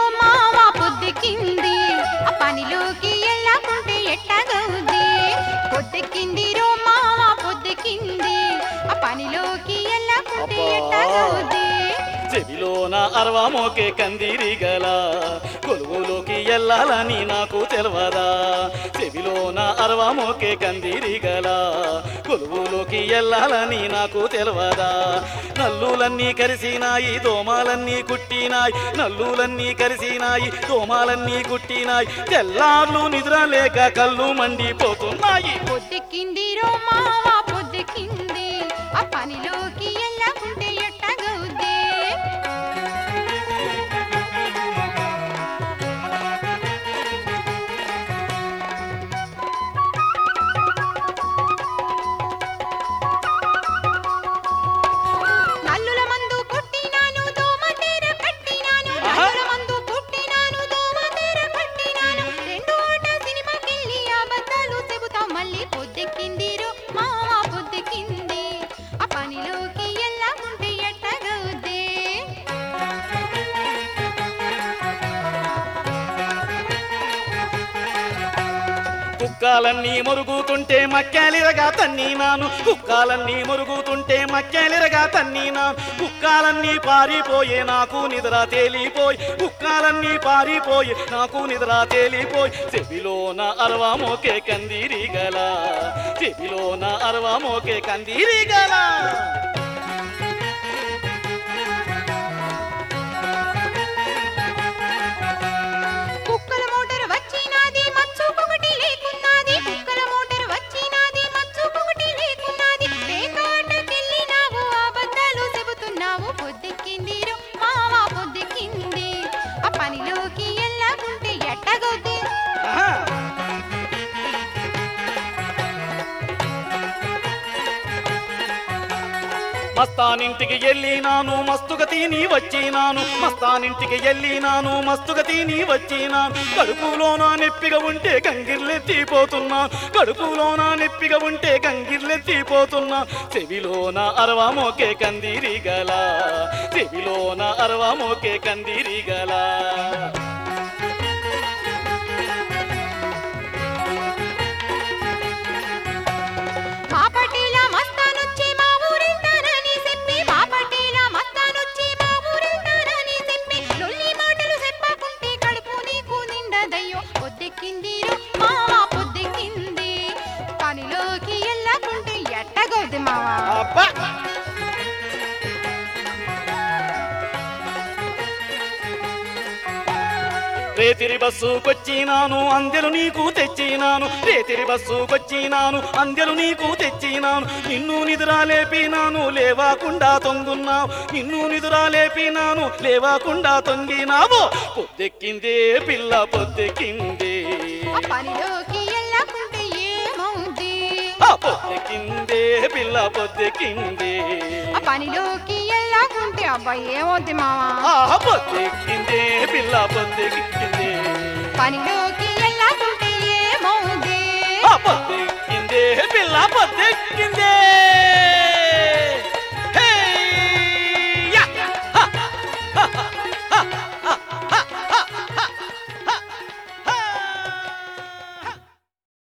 మావా పొద్దెక్కింది ఆ పనిలోకి ఎల్లకుంటే ఎట్టగవుద్ది పొద్దెక్కింది రో మావా పొద్దెక్కింది ఆ పనిలోకి ఎల్లకుంటే ఎట్టగవుద్ది చెవిలోన అరవా మోకే కందిరిగల కొలువులోకి ఎల్లాలని నాకు తెలవదా చెవిలోన అరవా మోకే కందిరిగల కొలువులోకి ఎల్లాలని నాకు తెలవదా నల్లులన్నీ కరిసినాయి దోమాలన్నీ కుట్టినాయి నల్లులన్నీ కరిసినాయి దోమాలన్నీ కుట్టినాయి తెల్లార్లు నిద్ర లేక కళ్ళు మండిపోతున్నాయి పొద్దెక్కింది రో మావా పొద్దెక్కింది ఆ పనిలోకి ఎల్లకుంటే ఎట్టగవుద్ది నల్లుల మందు కుట్టినాను దోమ తెర కట్టినాను నల్లుల మందు కుట్టినాను దోమ తెర కట్టినాను రెండు ఆట సినిమాకెళ్ళి అబద్ధాలు చెబుతాం మళ్ళీ పొద్దెక్కింది రో మావా పొద్దెక్కింది ఆ పనిలోకి ఎల్లకుంటే ఎట్టగవుద్ది కుక్కాలన్నీ మురుగుతుంటే మక్కాలిరగా తన్నీనాను కుక్కాలన్నీ మురుగుతుంటే మక్కాలిరగా తన్నీనాను కుక్కాలన్నీ పారిపోయే నాకు నిద్ర తేలిపోయి కుక్కాలన్నీ పారిపోయి నాకు నిద్ర తేలిపోయి చెవిలోన అరవా మోకే కందిరిగల చెవిలోన అరవా మోకే కందిరిగల కుక్కల మోటార్ వచ్చినాది మచ్చుకొకటి లేకున్నాది కుక్కల మోటార్ వచ్చినాది మచ్చుకొకటి లేకున్నాది పేకాటకెళ్ళినావు అబద్ధాలు చెబుతున్నావు పొద్దెక్కింది రో మావా పొద్దెక్కింది ఆ పనిలోకి ఎల్లకుంటే ఎట్టగవుద్ది ఆహా. మస్తానింటికి వెళ్ళినాను మస్తుగా తిని వచ్చినాను మస్తానింటికి వెళ్ళినాను మస్తుగా తిని వచ్చినాను కడుపులోన నెప్పిగా ఉంటే గంగిర్లెత్తిపోతున్నా కడుపులోన నెప్పిగా ఉంటే గంగిర్లెత్తిపోతున్నా చెవిలోన అరవా మోకే కందిరిగల చెవిలోన అరవా మోకే కందిరిగల మా పటేల మస్తానొచ్చి మా ఊరెళ్తానని చెప్పి మా పటేల మస్తానొచ్చి మా ఊరెళ్తానని చెప్పి లొల్లి మాటలు చెప్పకుంటే కడుపు నీకు నిండదయ్యో పొద్దెక్కింది రో మావా పొద్దెక్కింది పనిలోకి ఎల్లకుంటే ఎట్టగవుద్ది మావా అబ్బా రేతిరి బస్సుకొచ్చినాను అందెలు నీకు తెచ్చినాను రేతిరి బస్సుకొచ్చినాను అందెలు నీకు తెచ్చినాను నిన్ను నిద్ర లేపినాను లేవాకుండా తొంగున్నావు నిన్ను నిద్ర లేపినాను లేవాకుండా తొంగినావు పొద్దెక్కిందే పిల్ల పొద్దెక్కిందే ఆ పనిలోకి ఎల్లకుంటే ఏమవుద్ది పొద్దెక్కిందే పిల్ల పొద్దెక్కిందే ఆ పనిలోకి ఎల్లకుంటే అబ్బా ఏమవుద్ది మావా పొద్దెక్కిందే పిల్ల పొద్దెక్కిందే పనిలోకి ఎల్లకుంటే ఏమవుద్ది పొద్దెక్కిందే పిల్ల పొద్దెక్కిందే